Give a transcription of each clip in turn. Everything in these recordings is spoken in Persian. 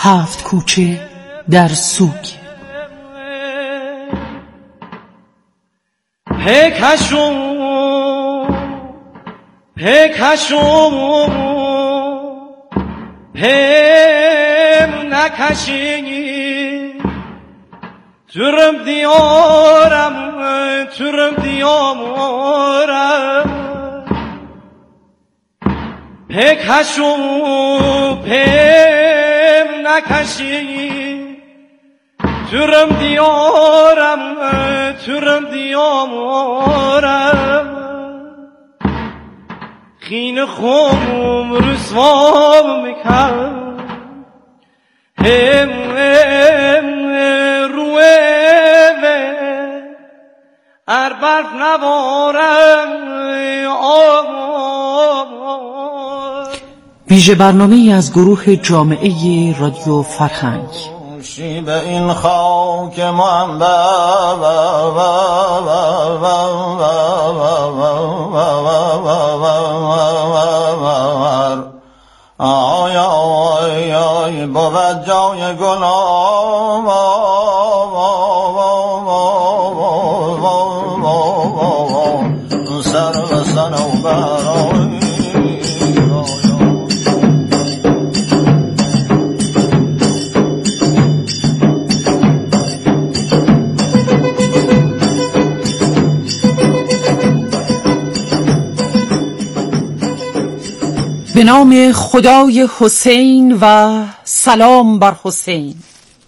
7 کوچه در سوگ. پیکشون پیم نکشی ترم دیارم پیکشون پیم نکشی ترم دیارم خین خوم رسوا میکن هم روه ار برف نبارم. ویژه برنامه‌ای از گروه جامعه رادیو فرهنگ. به این خاک منبر آی آی آی بود جای گناه سر و صنوبر به نام خدای حسین و سلام بر حسین.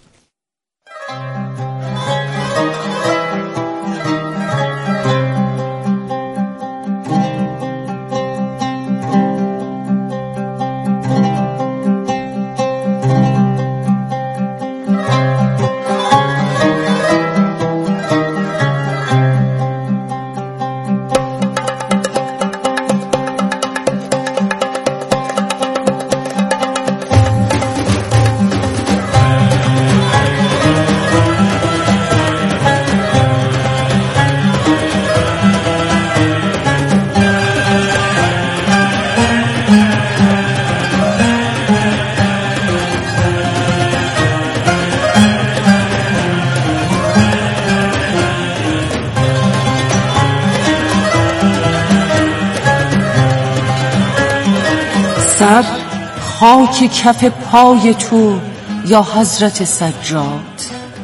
سر خاک کف پای تو یا حضرت سجاد،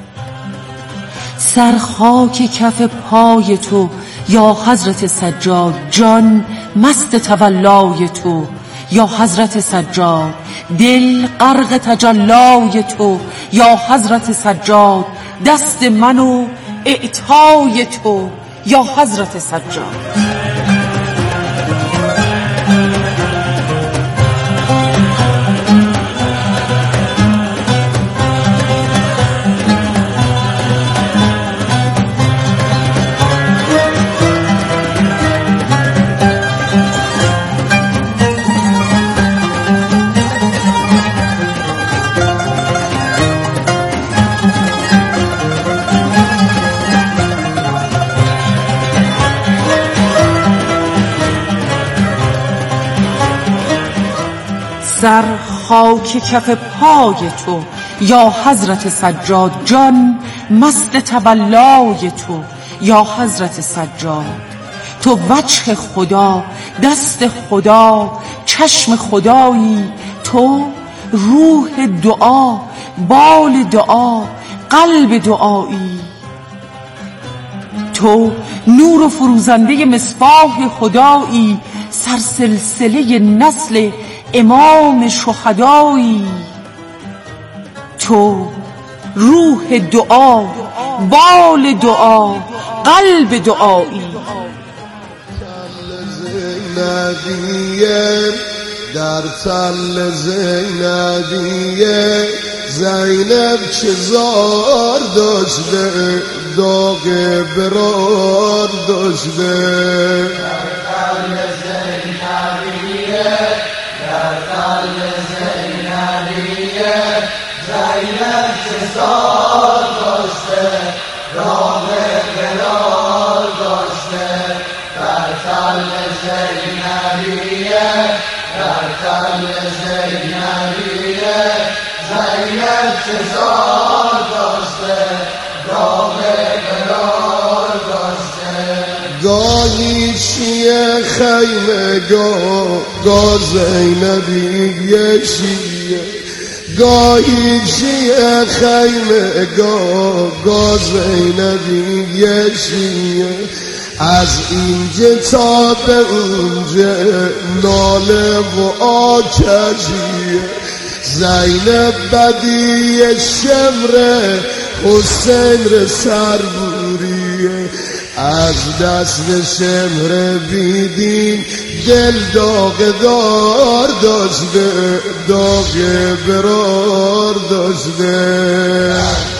سر خاک کف پای تو یا حضرت سجاد، جان مست تولای تو یا حضرت سجاد، دل غرق تجلای تو یا حضرت سجاد، دست من و اعطای تو یا حضرت سجاد. سر خاک کف پای تو یا حضرت سجاد، جان مست تولای تو یا حضرت سجاد، تو وجه خدا، دست خدا، چشم خدایی، تو روح دعا، بال دعا، قلب دعایی، تو نور و فروزنده مصباح خدایی، سرسلسله نسل امام شهدایی، تو روح دعا، بال دعا، قلب دعایی. در تل زینبیه زینب چه زار داشته، داغ برار داشته، در تل زینبیه، در تل زینبیه زینب چه زار داشته، داغ برار داشته، در تل زینبیه، در تل زینبیه زینب چشار داشته داغ بلال داشته گاهی شیه خیمه گاه زینبی شیه گاهی شیه خیمه گاه زینبی شیه از اینجا تا به اونجا ناله و آتشیه زینب بدی شمره حسین سربوریه از دست شمره بیدین دل داغ دار داشته داغ برار داشته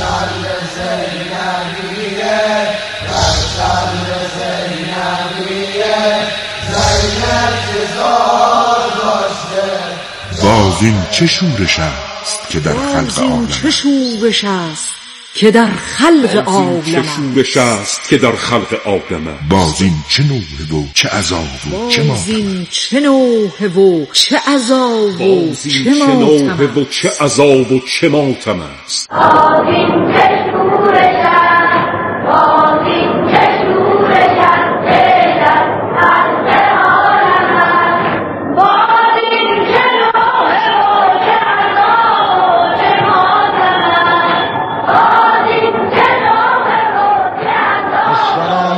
باز این چه شورش است که در خلق عالم چه شورش است که در خلق عالم چه شورش است که در خلق عالم باز این چه نوحه و چه عذاب و چه ماتم چه نوحه و چه عذاب و چه ماتم و چه عذاب و چه ماتم است باز این چه شورش است باز این چه شورش است که در خلق عالم است باز این چه نوحه و چه عذاب و چه ماتم است باز این چه نوحه و چه عذاب السلام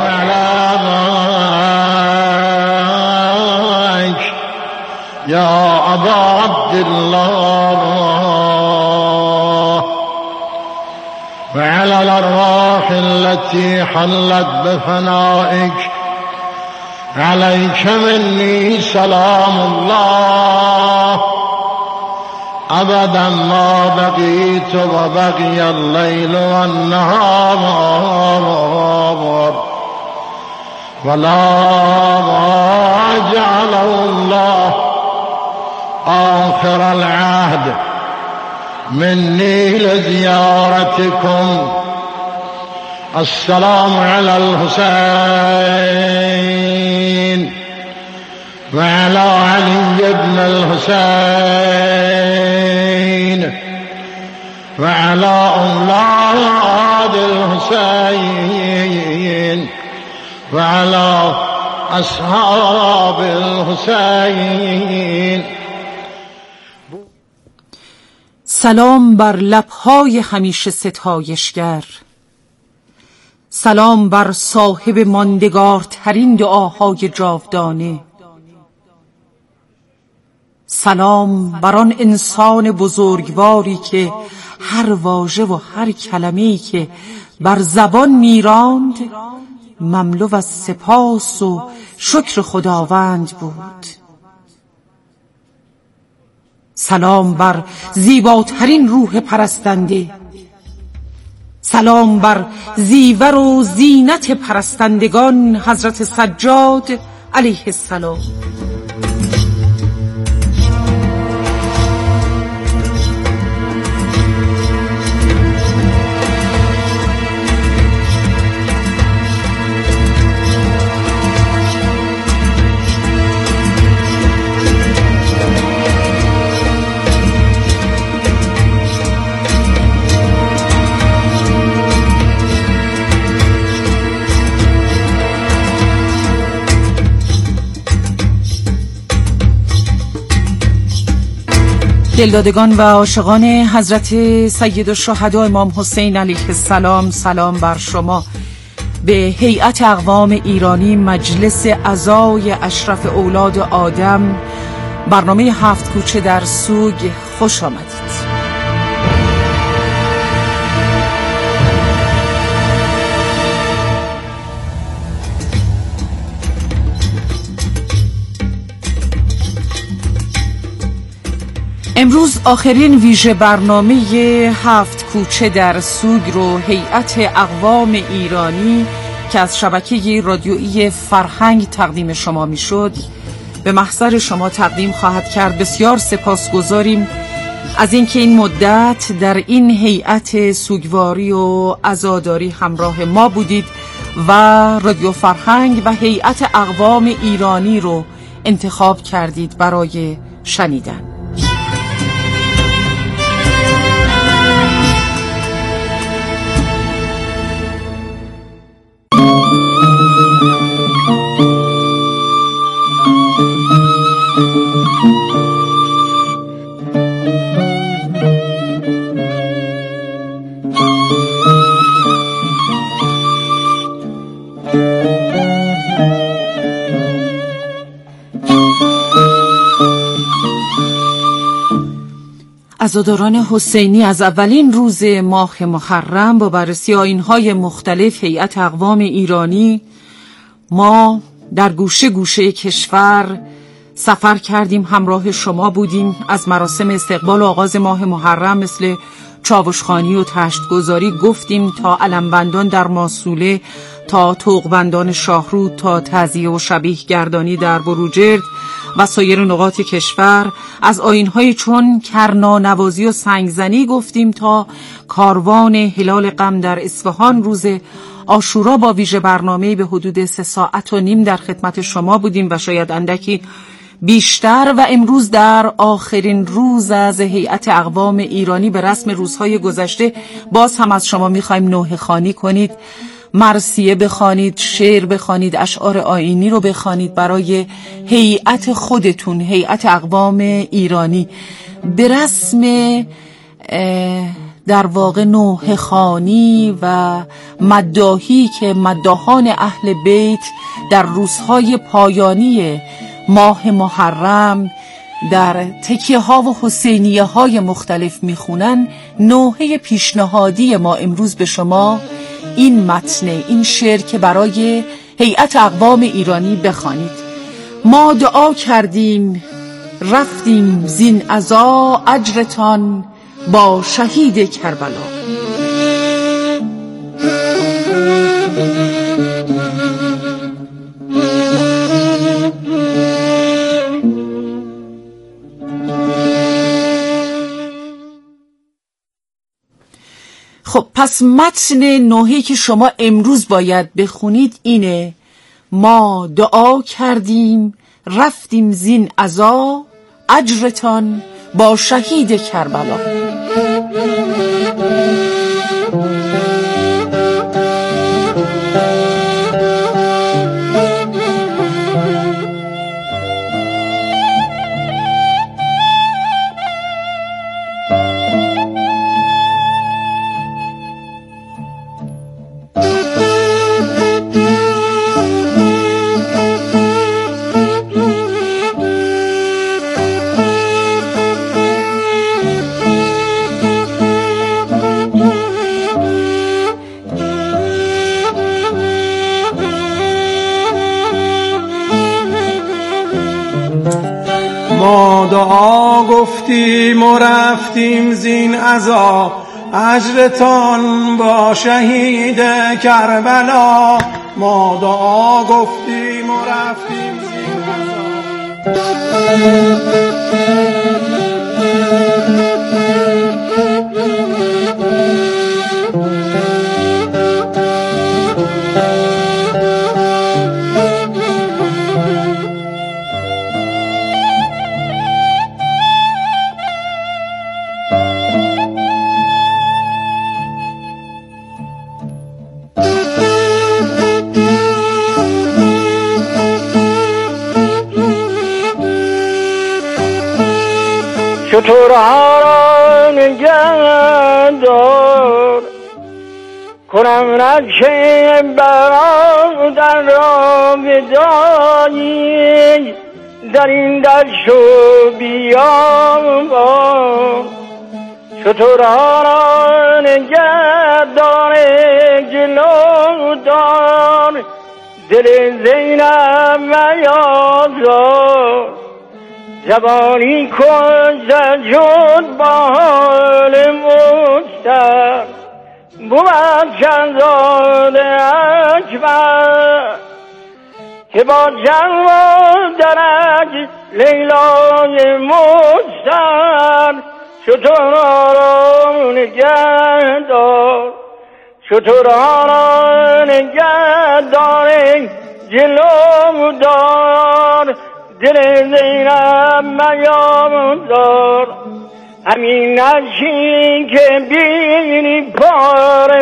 علیک یا ابا عبدالله وعلى الأرواح التي حلت بفنائك عليك مني سلام الله أبدا ما بقيت وبقي الليل والنهار ولا ما جعله الله آخر العهد مني لزيارتكم السلام على الحسين وعلى علي بن الحسين وعلى أولاد الحسين وعلى أصحاب الحسين سلام بر لبهای همیشه ستایشگر، سلام بر صاحب ماندگارترین دعاهای جاودانه، سلام بر آن انسان بزرگواری که هر واژه و هر کلمه‌ای که بر زبان میراند مملو از سپاس و شکر خداوند بود. سلام بر زیباترین روح پرستنده، سلام بر زیور و زینت پرستندگان حضرت سجاد علیه السلام. دلدادگان و عاشقان حضرت سید الشهدا امام حسین علیه السلام، سلام بر شما. به هیئت اقوام ایرانی مجلس عزای اشرف اولاد آدم برنامه 7 کوچه در سوگ خوش آمدید. امروز آخرین ویژه برنامه 7 کوچه در سوگ رو هیئت اقوام ایرانی که از شبکه رادیویی فرهنگ تقدیم شما میشد به محضر شما تقدیم خواهد کرد. بسیار سپاسگزاریم از اینکه این مدت در این هیئت سوگواری و عزاداری همراه ما بودید و رادیو فرهنگ و هیئت اقوام ایرانی رو انتخاب کردید برای شنیدن. عزاداران حسینی از اولین روز ماه محرم با بررسی آیین‌های مختلف هیئت اقوام ایرانی ما در گوشه گوشه کشور سفر کردیم، همراه شما بودیم. از مراسم استقبال و آغاز ماه محرم مثل چاوشخوانی و تشتگذاری گفتیم تا علمبندان در ماسوله، تا طوقبندان شاهرود، تا تعزیه و شبیه گردانی در بروجرد و سایر نقاط کشور. از آیین‌های چون کرنانوازی و سنگزنی گفتیم تا کاروان هلال غم در اصفهان روز عاشورا با ویژه برنامه‌ای به حدود 3.5 ساعت در خدمت شما بودیم و شاید اندکی بیشتر. و امروز در آخرین روز از هیئت اقوام ایرانی به رسم روزهای گذشته باز هم از شما می‌خوایم نوحه خوانی کنید، مرثیه بخوانید، شعر بخوانید، اشعار آیینی رو بخوانید برای هیئت خودتون، هیئت اقوام ایرانی. به رسم در واقع نوحه خوانی و مداحی که مداحان اهل بیت در روزهای پایانی ماه محرم در تکیه ها و حسینیه های مختلف میخونن، نوحه پیشنهادی ما امروز به شما این متن، این شعر که برای هیئت اقوام ایرانی بخوانید. ما دعا کردیم رفتیم زین عزا، اجرتان با شهید کربلا. خب پس متن نوحه‌ای که شما امروز باید بخونید اینه: ما دعا کردیم رفتیم زین عزا، اجرتان با شهید کربلا. ما دعا گفتیم و رفتیم زین عزا، اجرتان با شهید کربلا. ما دعا گفتیم و رفتیم زین شترها را نگهدار کنم رکه برادر را بدایی، در این دشت و بیابان. شترها را نگهدار جلو دار، دل زینب میازار. جوانی کن زجود با حال مستر، بود چندان اکبر که با جوان درج لیلای مستر. شترها را نگهدار، شترها را نگهدار جلو دار، دل زینب میازار. همین نشین که بینی پاره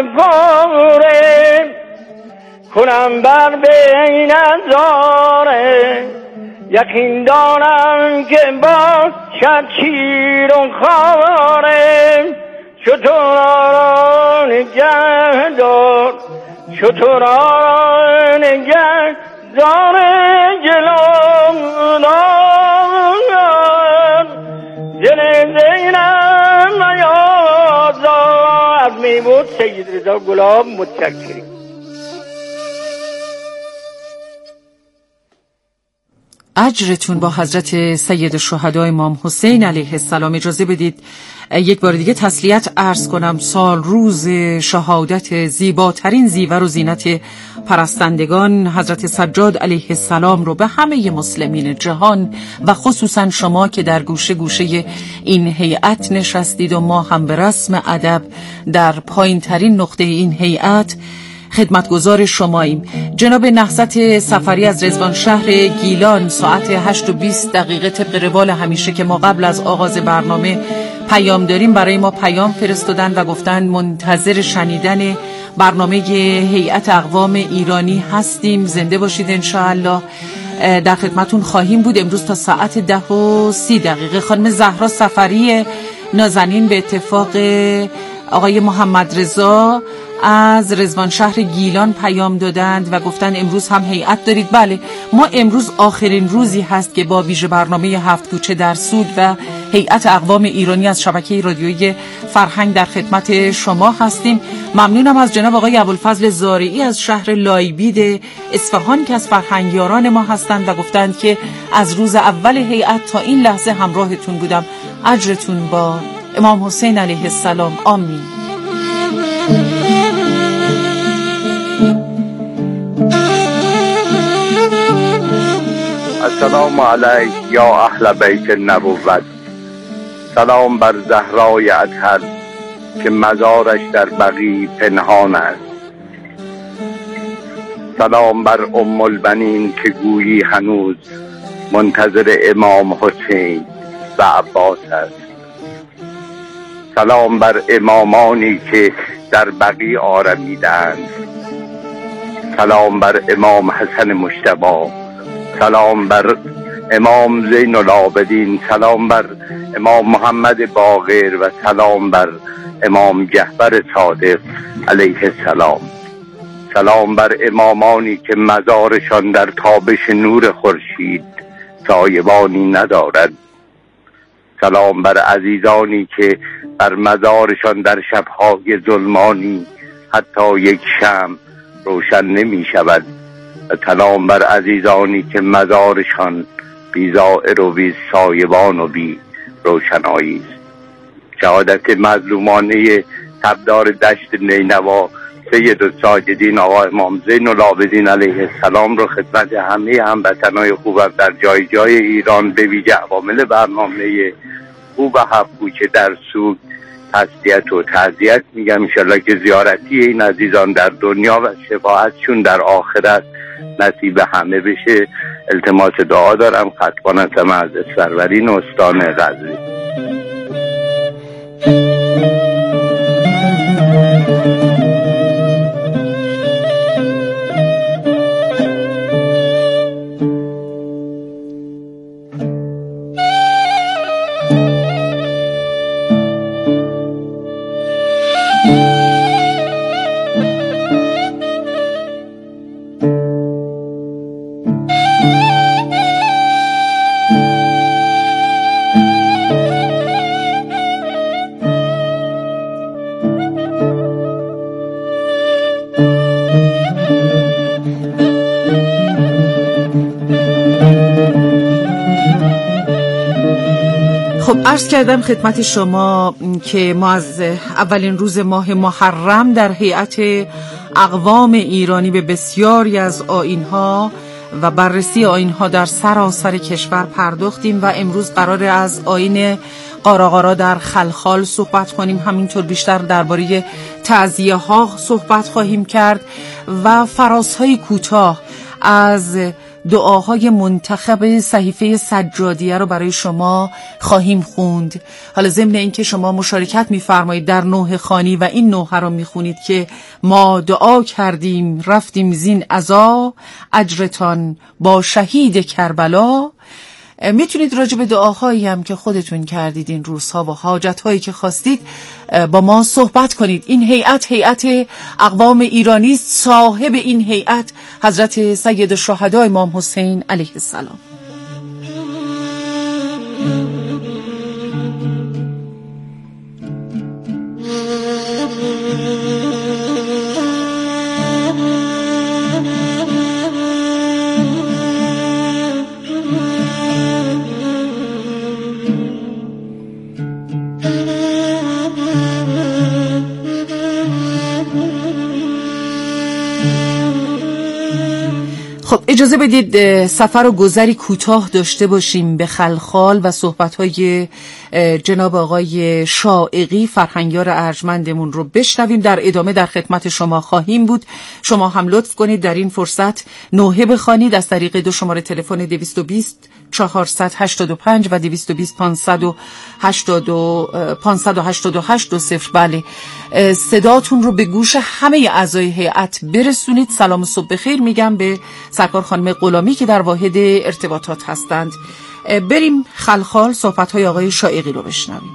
پاره، کنم بر بین زاره. یقین دارم که با شیر و خاره شتران نگهدار شتران نگهدار جلال دل زینم میازار میمود سید رضا گلاب. متشکریم. اجرتون با حضرت سید الشهدا امام حسین علیه السلام. اجازه بدید یک بار دیگه تسلیت عرض کنم. سال روز شهادت زیباترین زیور و زینت پرستندگان حضرت سجاد علیه السلام رو به همه مسلمین جهان و خصوصا شما که در گوشه گوشه این هیئت نشستید و ما هم به رسم ادب در پایین ترین نقطه این هیئت خدمتگزار شماییم. جناب نهضت سفری از رضوان شهر گیلان ساعت 8:20 طبق روال همیشه که ما قبل از آغاز برنامه پیام داریم برای ما پیام فرستادن و گفتن منتظر شنیدن برنامه هیئت اقوام ایرانی هستیم. زنده باشید انشاءالله. در خدمتون خواهیم بود امروز تا ساعت 10:30. خانم زهرا سفری نازنین به اتفاق آقای محمد رضا از رضوان شهر گیلان پیام دادند و گفتن امروز هم هیئت دارید. بله، ما امروز آخرین روزی هست که با ویژه برنامه 7 کوچه در سود و هیئت اقوام ایرانی از شبکه رادیویی فرهنگ در خدمت شما هستیم. ممنونم از جناب آقای ابوالفضل زارعی از شهر لایبید اصفهان که از فرهنگیاران ما هستند و گفتند که از روز اول هیئت تا این لحظه همراهتون بودم. اجرتون با امام حسین علیه السلام. آمین. السلام علیک یا اهل بیت النبوت. سلام بر زهرای اطهر که مزارش در بقیع پنهان است. سلام بر ام البنین که گویی هنوز منتظر امام حسین و عباس است. سلام بر امامانی که در بقیع آرمیدند. سلام بر امام حسن مجتبی. سلام بر امام زین العابدین. سلام بر امام محمد باقر و سلام بر امام جعفر صادق علیه السلام. سلام بر امامانی که مزارشان در تابش نور خورشید سایبانی ندارد. سلام بر عزیزانی که بر مزارشان در شب‌های ظلمانی حتی یک شمع روشن نمی شود. و سلام بر عزیزانی که مزارشان بی زائر و بی سایبان و بی روشنایی است. شهادت مظلومانه تبدار دشت نینوا سید الساجدین آقا امام زین العابدین علیه السلام رو خدمت همه هموطنای خوبم در جای جای ایران به ویژه عوامل برنامه خوب 7 کوچه در سود تسلیت و تعزیت میگم. انشالله که زیارتی این عزیزان در دنیا و شفاعتشون در آخرت نصیب همه بشه. التماس دعا دارم. خطبانتم از سرورین استان غزنی. عرض کردم خدمت شما که ما از اولین روز ماه محرم در هیئت اقوام ایرانی به بسیاری از آیین‌ها و بررسی آیین‌ها در سراسر کشور پرداختیم و امروز قراره از آیین قاراقارا در خلخال صحبت کنیم. همینطور بیشتر درباره تعزیه‌ها صحبت خواهیم کرد و فرازهای کوتاه از دعاهای منتخب صحیفه سجادیه رو برای شما خواهیم خوند. حالا ضمن این که شما مشارکت می‌فرمایید در نوح خوانی و این نوحه رو می‌خونید که ما دعا کردیم رفتیم زین عزا، اجرتان با شهید کربلا. میتونید راجع به دعاهایی هم که خودتون کردید این روزها و حاجتهایی که خواستید با ما صحبت کنید. این هیئت اقوام ایرانی است. صاحب این هیئت حضرت سید الشهدا امام حسین علیه السلام. اجازه بدید سفر و گذری کوتاه داشته باشیم به خلخال و صحبت‌های جناب آقای شائقی فرهنگیار ارجمندمون رو بشنویم. در ادامه در خدمت شما خواهیم بود. شما هم لطف کنید در این فرصت نوحه بخوانید از طریق دو شماره تلفن 220 485 و 220 588 20. بله، صداتون رو به گوش همه اعضای هیئت برسونید. سلام و صبح بخیر میگم به سرکار خانم غلامی که در واحد ارتباطات هستند. بریم خلخال صحبت‌های آقای شائقی رو بشنویم.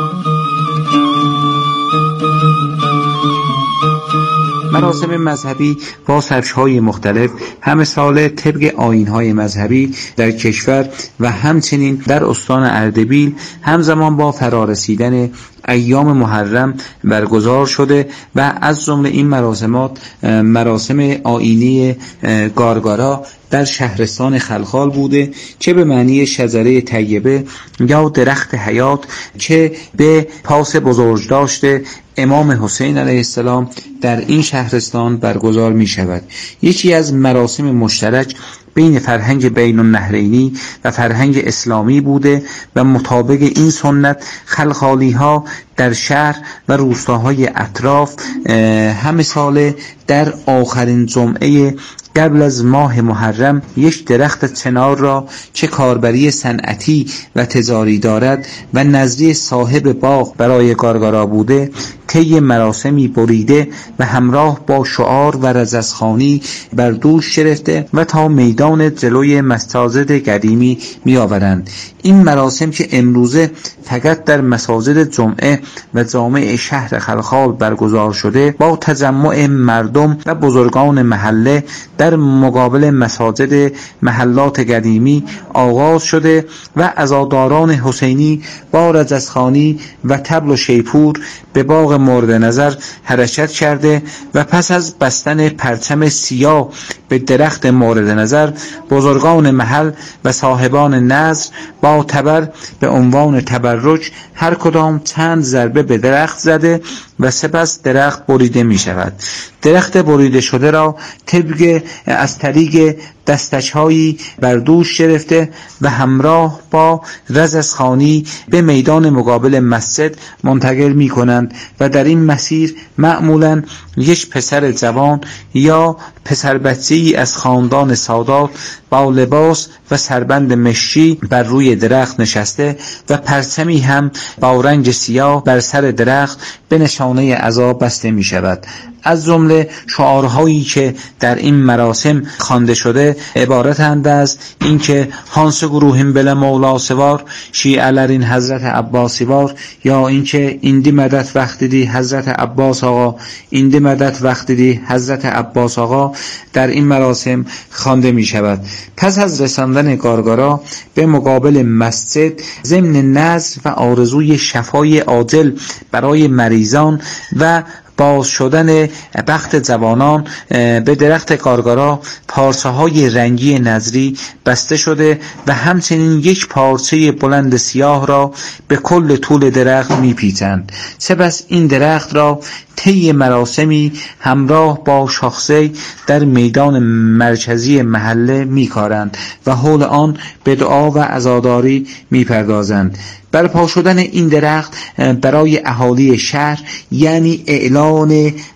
مراسم مذهبی با سبک‌های مختلف همه ساله طبق آیین‌های مذهبی در کشور و همچنین در استان اردبیل همزمان با فرارسیدن ایام محرم برگزار شده و از جمله این مراسمات مراسم آیینی گارگارا در شهرستان خلخال بوده که به معنی شجره طیبه یا درخت حیات که به پاس بزرگ داشته امام حسین علیه السلام در این شهرستان برگزار می شود. یکی از مراسم مشترک بین فرهنگ بین النهرینی و فرهنگ اسلامی بوده و مطابق این سنت خلخالی ها در شهر و روستاهای اطراف همه ساله در آخرین جمعه قبل از ماه محرم یک درخت چنار را که کاربری صنعتی و تجاری دارد و نزدی صاحب باغ برای گارگارا بوده طی مراسمی بریده و همراه با شعار و رزسخوانی بر دوش گرفته و تا میدان جلوی مساجد قدیمی می آورند. این مراسم که امروزه فقط در مساجد جمعه و جامع شهر خلخال برگزار شده با تجمع مردم و بزرگان محله در مقابل مساجد محلات قدیمی آغاز شده و عزاداران حسینی با رجزخوانی و طبل و شیپور به باغ مورد نظر حرکت کرده و پس از بستن پرچم سیاه به درخت مورد نظر بزرگان محل و صاحبان نظر با تبر به عنوان تبرک هر کدام چند ضربه به درخت زده و سپس درخت بریده می شود. درخت بریده شده را طبق از طریق دستش‌هایی بر دوش گرفته و همراه با رزسخوانی به میدان مقابل مسجد منتقل می کنند و در این مسیر معمولاً یک پسر جوان یا پسر بچه‌ای از خاندان سادات با لباس و سربند مشکی بر روی درخت نشسته و پرچمی هم با رنگ سیاه بر سر درخت به نشانه عزا بسته می شود. از جمله شعارهایی که در این مراسم خوانده شده عبارتند از اینکه هانس گروهیم بله مولا سوار شیعلرین حضرت عباسیوار، یا اینکه ایندی مدت وقتی دی حضرت عباس آقا، ایندی مدت وقتی دی حضرت عباس آقا در این مراسم خوانده می شود. پس از رساندن گارگارا به مقابل مسجد ضمن نذر و آرزوی شفای عاجل برای مریضان و باز شدن بخت جوانان به درخت گارگارا پارچه های رنگی نظری بسته شده و همچنین یک پارچه بلند سیاه را به کل طول درخت میپیچند. سپس این درخت را طی مراسمی همراه با شاخصه در میدان مرکزی محله میکارند و حول آن به دعا و عزاداری میپردازند. برپا شدن این درخت برای اهالی شهر یعنی اعلان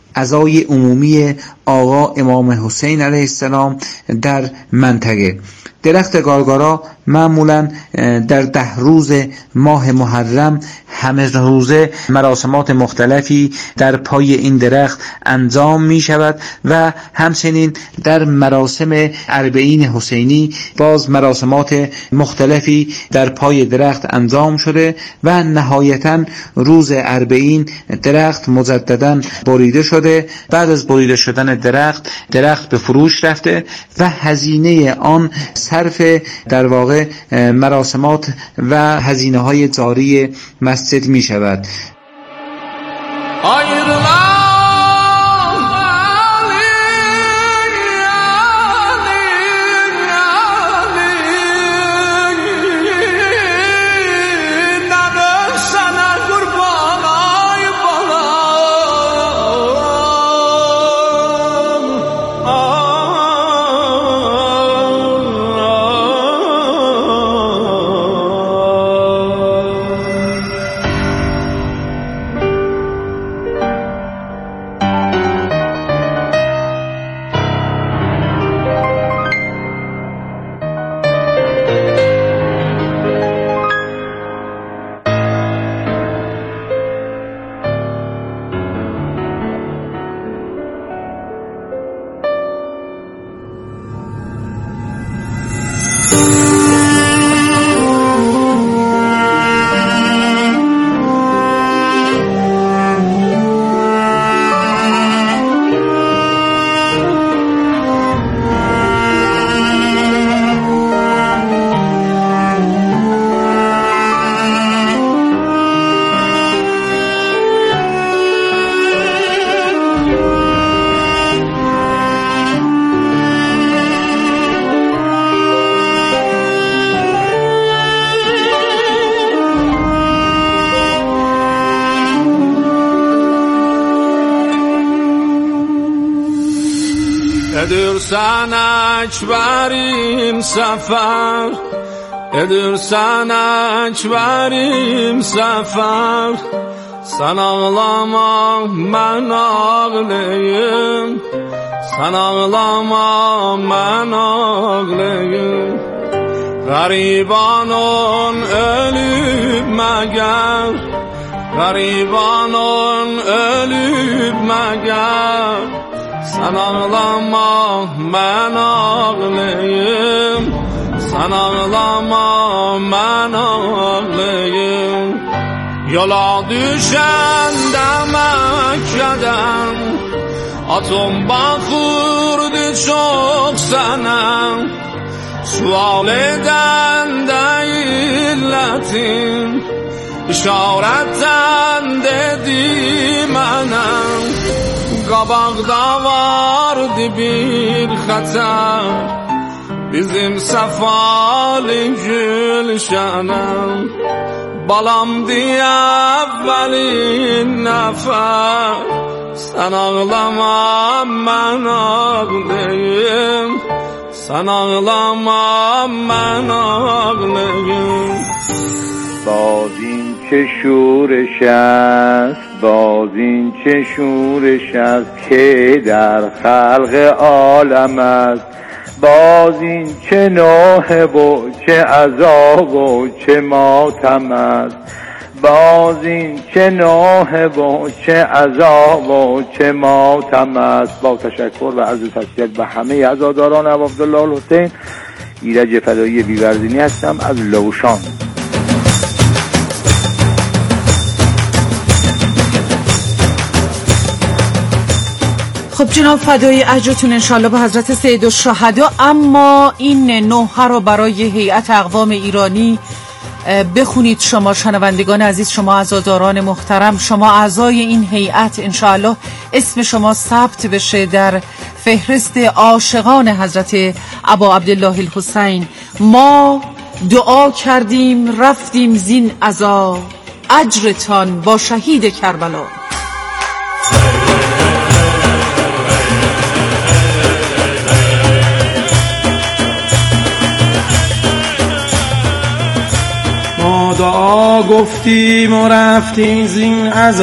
عزای عمومی آقا امام حسین علیه السلام در منطقه. درخت گارگارا معمولا در 10 روز ماه محرم همه روزه مراسمات مختلفی در پای این درخت انجام می شود و همچنین در مراسم اربعین حسینی باز مراسمات مختلفی در پای درخت انجام شده و نهایتا روز اربعین درخت مجددا بریده شده. بعد از بریده شدن درخت به فروش رفته و هزینه آن صرف در واقع مراسمات و هزینه های جاری مسجد می شود. ادرسن اکبریم سفر، ادرسن اکبریم سفر، sen ağlama mən ağlayım, sen ağlama mən ağlayım. Garibanın ölüb məgər, garibanın ölüb məgər, sen ağlama mən ağlayım, sen ağlama mən ağlayım. Yola düşəndə Məkkədən atım baxırdı çox sənə, sual edəndə illətin işarətdən dedi mənə. Qabaqda vardı bir xətər, bizim səfalı gülşənəm. Balam diye evvelin nəfər, sen ağlama mən ağlayım, sen ağlama mən ağlayım. باز این چه شورش است، باز این چه شورش است که در خلق عالم است. باز این چه نوحه و چه عذاب و چه ماتم است. باز این چه نوحه و چه عذاب و چه ماتم است. با تشکر و عرض تسلیت به همه عزاداران ابا عبدالله الحسین، ایرج فدایی بیورزینی هستم از لوشان. خب جناب فدایی اجرتون انشالله به حضرت سید الشهدا. اما این نوحه رو برای هیئت اقوام ایرانی بخونید شما شنوندگان عزیز، شما عزاداران محترم، شما اعضای این هیئت، انشالله اسم شما ثبت بشه در فهرست عاشقان حضرت ابا عبدالله الحسین. ما دعا کردیم رفتیم زین عزا، اجرتان با شهید کربلا. ما دعا گفتیم و رفتیم زین عزا.